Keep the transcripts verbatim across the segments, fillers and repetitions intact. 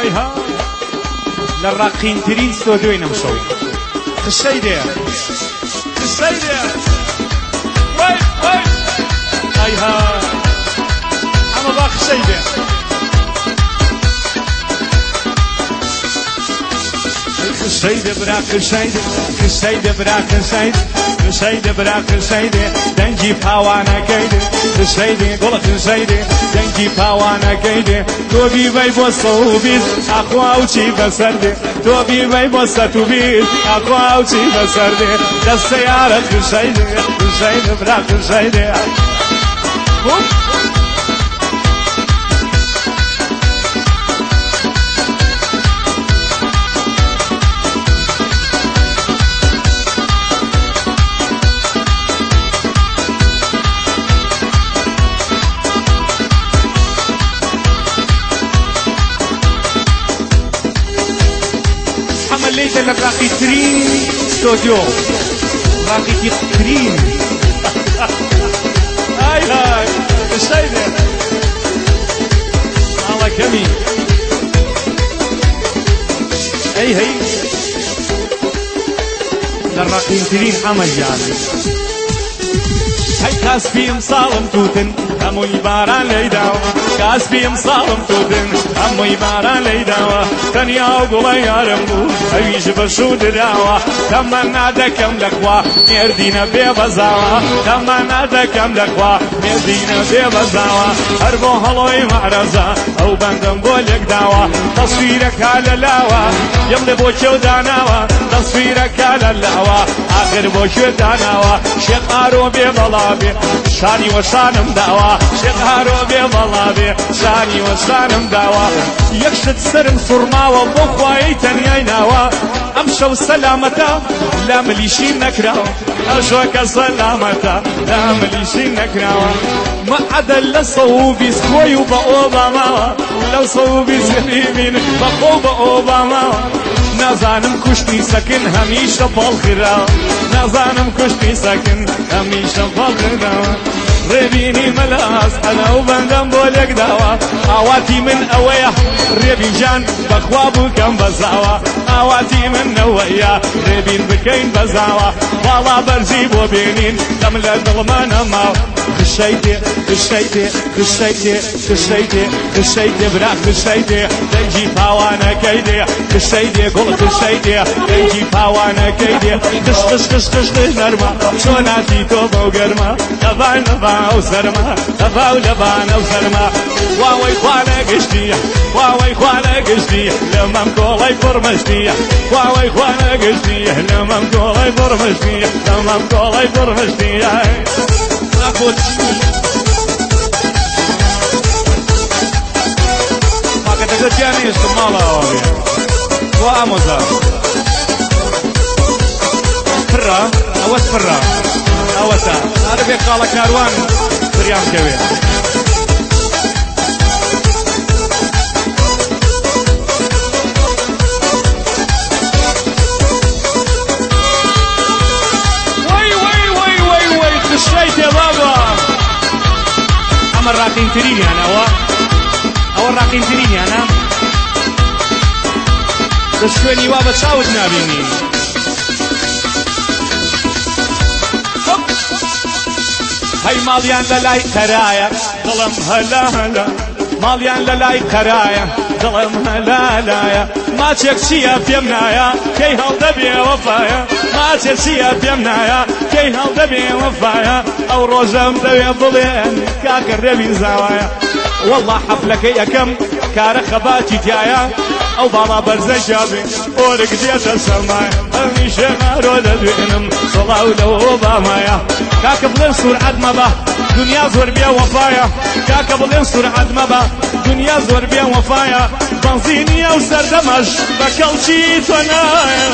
وایها لە ڕاقینترین ستۆدیۆی نەمشەوی قسەی دێ قسەی دێ وای وای ئایها ئەمە با قسەی دێ قسەی دێ برا قسەی دێ قسەی دێ برا قسەی دێ قسەی دێ برا قسەی دێ دەنگی پاوانەکەی دێ قسەی دێ گوڵە قسەی دێ دەنگی پاوانەکەی دێ تۆ بیبەی بۆ سە و بیست ئاخوا و چی بەسەر دێ تۆ بیبەی بۆ سەد و بیست ئاخوا و چی بەسەر دێ دەستە یارە قسەی دێ قسەی دێ برا قسەی دێ ليش انا راقي ترين ستوديو راقي ترين هاي هاي الشيء ده الله جميل هي هي الراقي ترين حمل يعني هاي كاس بيم صالم توتن همو يباران ليداو كاس بيم صالم توتن همو يباران ليداو تنيا وقولا يارمو ايش بشو دراوا تمنا دكم لكوا مردينا بيبزاوا تمنا دكم لكوا مردينا بيبزاوا هربو هلوي معرزا او بندم بولك داوا تصويرك على لاوا يملي بوشو داناوا تصويرك على لاوا اخر بوشو داناوا شيخ ارو بيبلا شانی و شانم داوا شێقهارۆ بێ بەڵا بێ شانی و شانم داوا یەکشت سرم سوڕماوە بۆ خوایەی تەنیای ناوە ئەم شەو سەلامەتە لا ملیشی نەکراوە ئەشۆکە سەلامەتە لا ملیشی نەکراوە مەعەدەل لە سە و بیست کۆی و بە ئۆباماوە لەو سە و بیست ببین بە خۆ بە ئۆباماوە نازانم کوشتی سەکن هەمیشە پاڵخراوە نازانم کوشتی سەکن هەمیشە پاڵخراوە ڕێبینی مەلاس ئەنە و بەندەم بۆ لێک داوە ئاواتی من ئەوەیە ڕێبینجان بەخوا بکەم بەزاوە ئاواتی من ئەوەیە ڕێبین بکەین بەزاوە باڵا بەرزی بۆ بێنین دەم لە دڵمە نەماوە قسەی دێ قسەی دێ قسەی دێ قسەی دێ قسەی دێ برا قسەی دێ دەنگی پاوانەکەی دێ قسەی دێ گوڵ قسەی دێ دەنگی پاوانەکەی دێ قش قش قش قش قش نەرمە چۆناتی تۆ بەو گەرمە ئەڤان لەبانە و سەرمە ئەڤاو لەبانە و سەرمە واوەی خوانە گشتیە واوەی خوانە گشتیە لە مەم کۆڵەی پڕمەشتیە واوەی خوانە گشتیە لە مەم کۆڵەی پڕمەشتیە لە مەم کۆڵەی پڕمەشتیە Paketega tieni jest mala ovdje. Vamo za. Prra, ovo je prra. Ovo ta. Arabija kala karvan. Prijam keve. أما الراقين تريني أنا أو أو الراقين تريني أنا تشكوني وابا تشاود نابيني هاي ماليان للاي كرايا ظلم هلا هلا ماليان للاي كرايا ظلم هلا هلا ما تشكسيا بيمنايا كي هل دبي وفايا ما تشكسيا بيمنايا كي هل دبي وفايا أو روزم دبي ضلين كاكر ربي زوايا والله حفلك يا كم كار خباتي تيايا أو بابا برزة جابي أورك ديت السماء هميشة غارو لدوينم صلاة ولو بامايا كاكبلين صور عدم با دنيا زور بيا وفايا كاكبلين صور عدم با دنيا زور بيا وفايا بنزيني أو سردمج بكالشي تنايا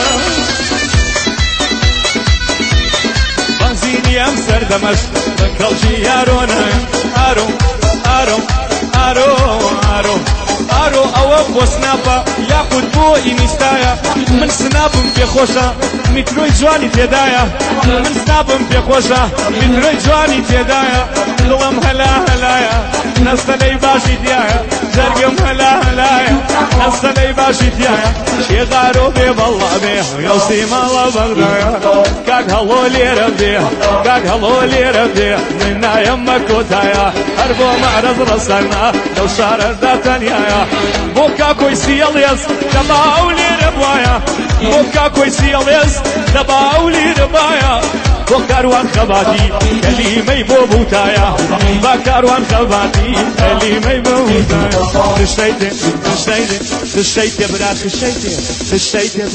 بنزيني أم سردمج بكالشي يارونا أرو أرو أرو أرو أرو أو بو سنابا ياخد بو إنستايا من سنابم في خوشة متروي جواني تدايا من سنابم في خوشة متروي جواني تدايا لوم هلا هلايا نستلي باشي ديايا جرقم هلا هلايا دەستەلەی باشی تایە شێغارۆ بێ بەڵا بێ گەڵسی ماڵە بەغدایە کاک هەڵۆ لێرە بێ کاک هەڵۆ لێرە بێ من نایەم بە کۆتایە هەر بۆ مەعرەز ڕەسەنا لەو شارەدا تەنیایە بۆ کاکۆی سیڵێز دەباو لێرە بوایە بۆ کاکۆی سیڵێز دەباو لێرە بایە بۆ کاروان خەباتی کەلیمەی بۆ بوتایە با کاروان خەباتی کەلیمەی بۆ بوتایە خشتەی تێ خشتەی تێ خشتەی تێ برا خشتەی تێ خشتەی تێ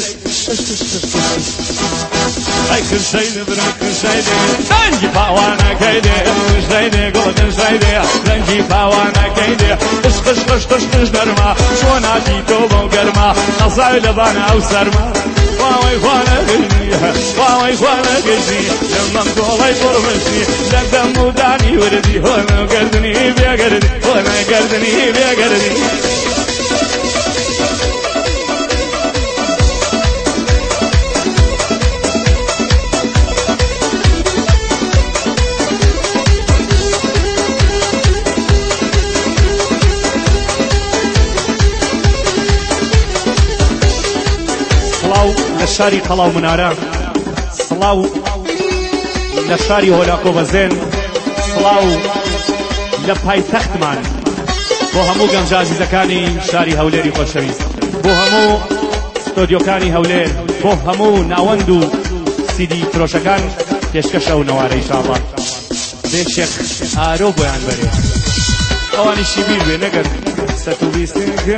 ئەی خشتەی تێ برا خشتەی تێ دەنگی پاوانەکەی دێ خشتەی تێ گوڵ خشتەی تێ دەنگی پاوانەکەی دێ خش خش خش خش خش دەرما چۆناتی تۆ بۆ گەرما نەزای لەبانە ئەو سەرما واوەی خوانە گەژنی واوەی خوانە گەژنی لەمەم گۆڵەی پڕمەشنی لەدەم و دانی وردی هۆنە گەردنی بێگەردی هۆنە گەردنی بێگەردی لشاری قەڵاو منارە سڵاو لە شاری هۆلاکۆ بەزێن سڵاو لە پایتەختمان بۆ هەموو گەنج عەزیزەکانی شاری هەولێری خۆشەویست بۆ هەموو ستۆدیۆکانی هەولێر بۆ هەموو ناوەند و سیدی فرۆشەکان پێشکەشە و نەوارە ئینشاڵڵا بێ شێخ ئارۆ بۆیان بەرێ ئەوانیشی بیر بێ نەگەر سەد و بیست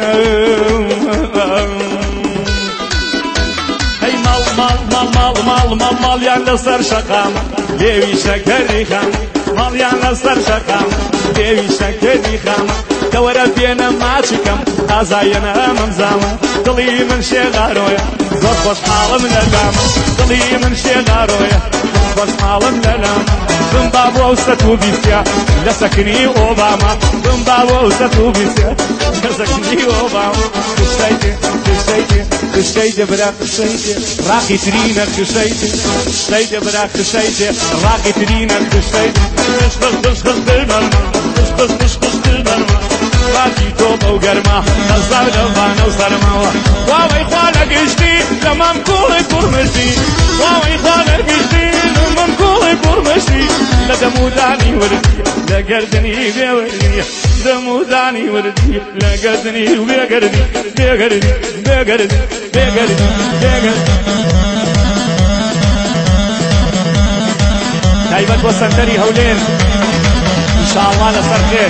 مال مال مال مال مال مالیان لەسەر شەقام لێوی شەکەری خام مالیان لەسەر شەقام لێوی شەکەری خام کەوەرە پێنە ماچکەم ئازایەنە مەمزامە دڵی من شێغارۆیە زۆر خۆشحاڵم لەلامە دڵی من شێغارۆیە خۆشحاڵم لەلامە بم با بۆ ئەو سەد و بیستە لە سەکنی ئۆباما بم با بۆ ئەو سەد و بیستە لە سەکنی ئۆباما خشتەیتێ خشتەیتێ خشتەیتێ برا خشتەیتێ ڕاقی ترینە خشتەیتێ خشتەیتێ برا خشتەیتێ ڕاقی ترینە خشتەیتێ خش خش خش خش دەرمەرمە خش خش خش خش دەرمەرمە باتی تۆ بەو گەرما نەزار لەوانە و سەرماوە واوەی خوا لە گشتی لە مام کوڵی کوڕمشتی واوەی خوا لە گشتی لە مام کوڵی کوڕمشتی لە دەمودانی وردی لە گەردنی بێوردی دەمودانی وردی لە گەردنی و بێگەردی بێگەردی بێگەردی بێگەردی بێگەردی تایبەت بۆ سەنتەری هەولێر ئینشاءڵڵا لەسەر خێر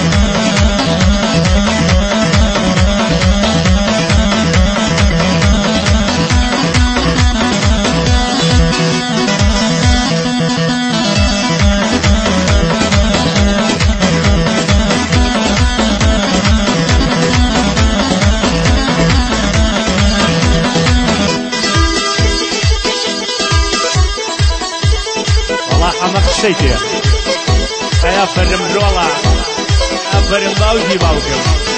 شەیتێ ئەیا فەرم درۆڵە ئەفەرم باوجی باوکم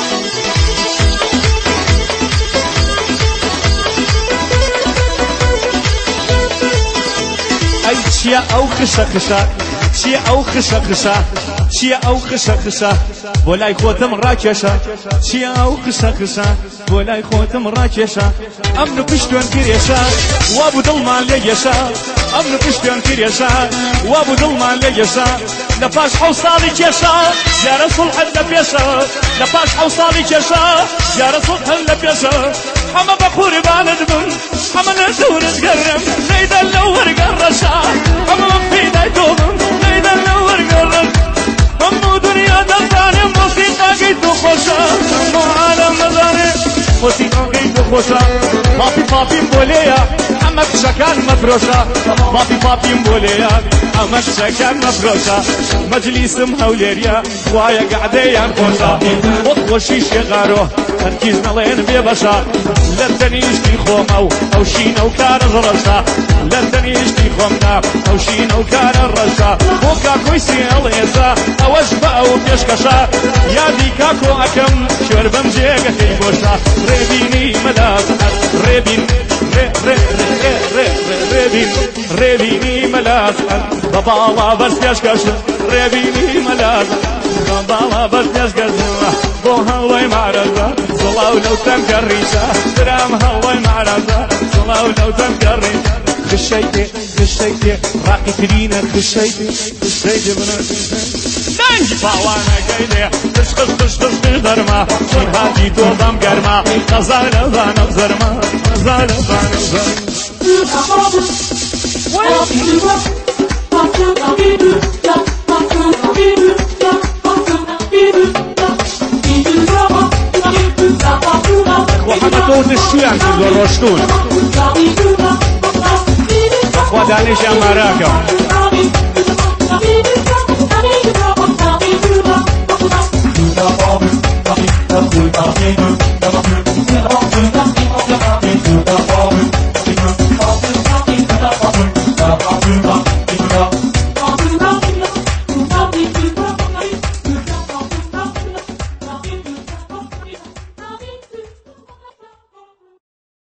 ئەی چییە ئەو خشە خشە چییە ئەو خشە خشە چییە ئەو خشە خشە بۆ لای خۆتم ڕاکێشە چییە ئەو خشە خشە بۆ لای خۆتم ڕاکێشە ئەم نوپشتوێن کرێشە وا بوو دڵمان لێ گێشە ئەم نوپشتوێن کرێشە وا بوو دڵمان لێ گێشە لە پاش حەو ساڵی کێشە زیارە سوڵحت لە پێشە لە پاش حەو ساڵی کێشە زیارە سوڵحت لە پێشە ئەمە بە قوربانت بن ئەمە لە ژوورت گەڕم نەیدە لەو وەرگە ڕەشە ئەمە من پێدای تۆ بم نەیدە لەو وەرگە ڕەش هەموو دنیا دەزانێ مۆسیقاکەی تۆ خۆشە هەموو عالەم دەزانێ مۆسیقاکەی تۆ خۆشە پاپی پاپیم بۆ لێیە ئەمە کچەکان مەفرۆشە پاپی پاپیم بۆ لێیە ئەمە کچەکان مەفرۆشە مەجلیسم هەولێریە وایە گەعدەیان خۆشە بۆ خۆشی شێغارۆ هەرگیز نەڵێن بێ بەشە لە تەنیشتی خۆمە و ئەو شینە و کارە ڕەشە لە تەنیشتی خۆمدا ئەو شینە و کارە ڕەشە بۆ کاکۆی سێڵێزە ئەوەش بە ئەو پێشکەشە یادی کاکۆ ئەکەم شوێر بەم جێگەکەی بۆشە ڕێبینی مەلازەت ڕێبین ڕێبین ڕێبینی مەلازەت بە باڵا بەرز پێشکەشە ڕێبینی مەلازەت بە باڵا بەرز پێشکەشە بۆ هەڵەی مارەزە صلاة لو تنقريتا درام هواي معرضة صلاة لو تنقريتا خشيتي خشيتي راقي ترينا خشيتي خشيتي بناتي نانج باوانا قيدي خش خش خش خش درما هاتي تو ضم قرما غزالة ضانا بزرما غزالة ضانا بزرما وحمتون الشيان في الروشتون أخوة دانيش أماراكم